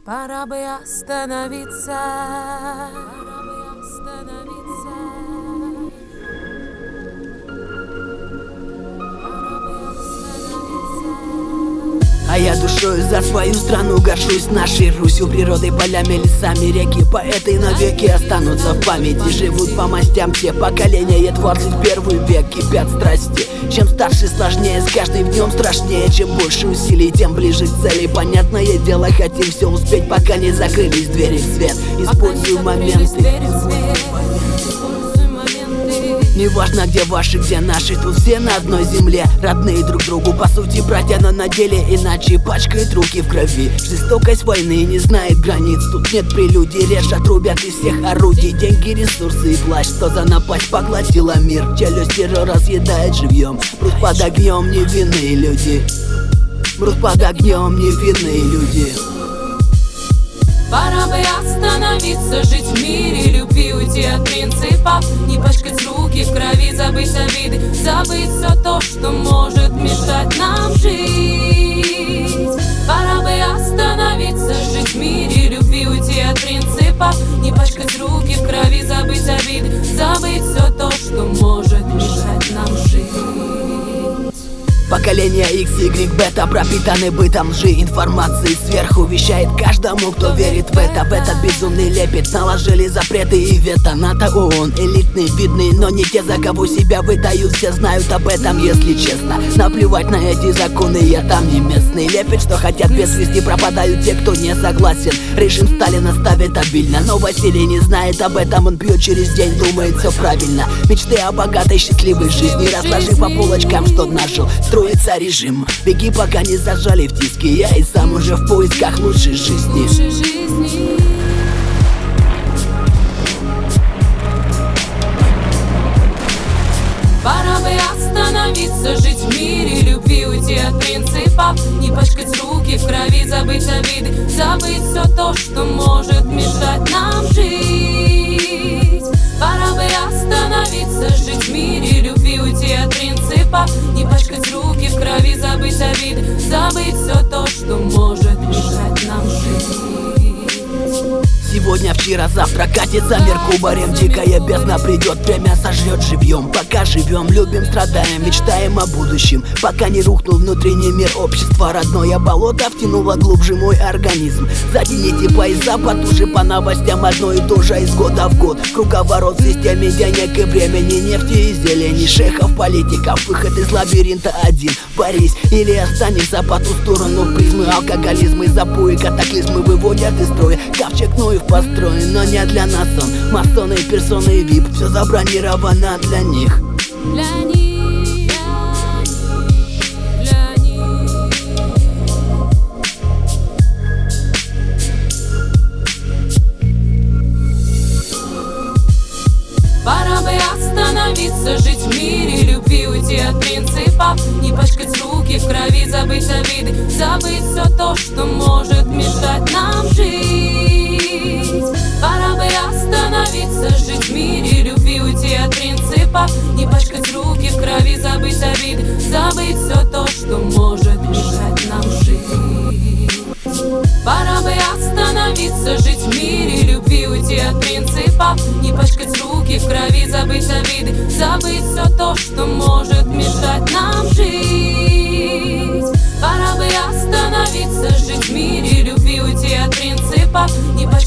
Пора бы остановиться. Пора бы остановиться. А я душою за свою страну горжусь нашей Русью, природой, полями, лесами, реки, поэты навеки останутся в памяти. Живут по мастям все поколения, 21 век, кипят страсти. Чем старше, сложнее, с каждым днем страшнее. Чем больше усилий, тем ближе к цели. Понятное дело, хотим все успеть, пока не закрылись двери в свет. Используй моменты. Неважно, где ваши, где наши, тут все на одной земле. Родные друг другу, по сути, братья, но на деле иначе пачкают руки в крови. Жестокость войны не знает границ. Тут нет прелюдий, режут, рубят из всех орудий. Деньги, ресурсы и плащ, что за напасть поглотила мир. Челюсть террора съедает живьем. Брус под огнем, невинные люди. Брус под огнем, невинные люди. Пора бы остановиться, жить в мире любви, уйти от принципов, не пачкать руки в крови, забыть обиды, забыть все то, что может мешать нам жить. Пора бы остановиться, жить в мире любви, уйти от принципов, не пачкать руки в крови, забыть обиды, забыть все то, что может мешать нам жить. Поколение X, Y, бета пропитаны бытом лжи. Информации сверху вещает каждому, кто верит в это. В этот безумный лепет наложили запреты и вето. НАТО, ООН, элитные, видные, но не те, за кого себя выдают. Все знают об этом, если честно. Наплевать на эти законы, я там не местный. Лепят, что хотят, без вести пропадают те, кто не согласен. Режим Сталина ставит обильно, но Василий не знает об этом. Он пьет через день, думает все правильно. Мечты о богатой, счастливой жизни, разложив по полочкам, что нажил. Строится режим, беги, пока не зажали в тиски. Я и сам уже в поисках лучшей жизни. Пора бы остановиться, жить в мире любви, уйти от принципов, не пачкать руки в крови, забыть обиды, забыть все то, что может мешать нам жить. Пора бы остановиться, жить в мире любви, уйти от принципов, не пачкать руки в крови, забыть обиды, забыть все то, что может мешать нам жить. Сегодня, вчера, завтра катится мир кубарем. Дикая бездна придет, время сожрет живьем. Пока живем, любим, страдаем, мечтаем о будущем. Пока не рухнул внутренний мир общества. Родное болото втянуло глубже мой организм. Затяните пояса потуже, по новостям одно и то же из года в год. Круговорот в системе денег и времени, нефти и зелени, шейхов, политиков. Выход из лабиринта один: борись или останешься по ту сторону призмы. Алкоголизм и запои, катаклизмы выводят из строя. Ковчег Ноев построен, но не для нас он. Масоны, персоны и вип, все забронировано для них. Для них, для них. Пора бы остановиться, жить в мире любви, уйти от принципов, не пачкать руки в крови, забыть обиды, забыть все то, что может мешать нам жить. Пора бы остановиться, жить в мире любви, уйти от принципов, не пачкать руки в крови, забыть обиды, забыть все то, что может мешать нам жить. Пора бы остановиться, жить в мире любви, уйти от принципов, не пачкать руки в крови, забыть обиды, забыть все то, что может мешать нам жить. Пора бы остановиться, жить в мире любви, уйти от принципов, не пачкать